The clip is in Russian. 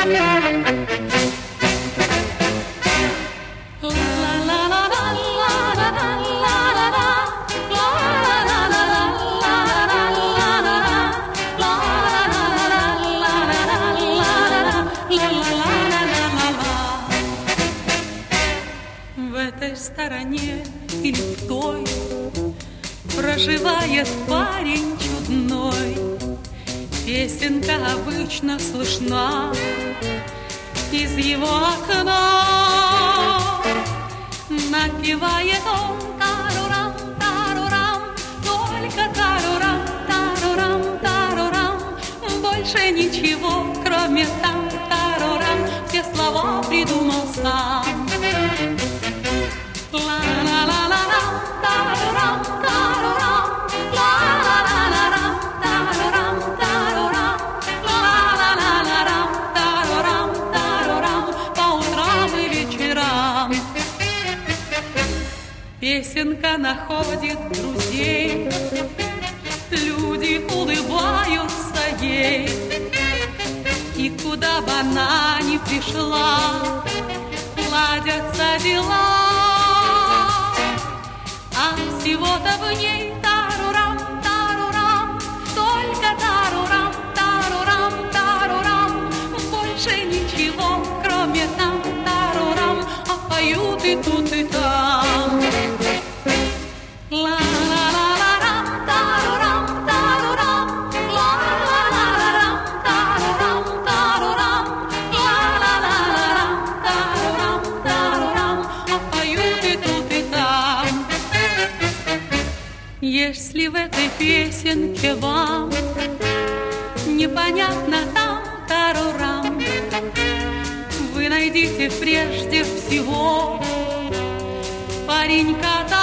Стороне или в той проживает парень чудной. Песенка обычно слышна из его окна. Напевает он тарурам, тарурам, только тарурам, тарурам, тарурам. Больше ничего, кроме там тарурам, все слова придумал сам. Песенка находит друзей, люди улыбаются ей. И куда бы она ни пришла, ладятся дела. А всего-то в ней тарурам, тарурам, только тарурам, тарурам, тарурам. Больше ничего, кроме там тарурам, а поют и тут, и там. Если в этой песенке вам непонятно там тарурам, вы найдите прежде всего паренька.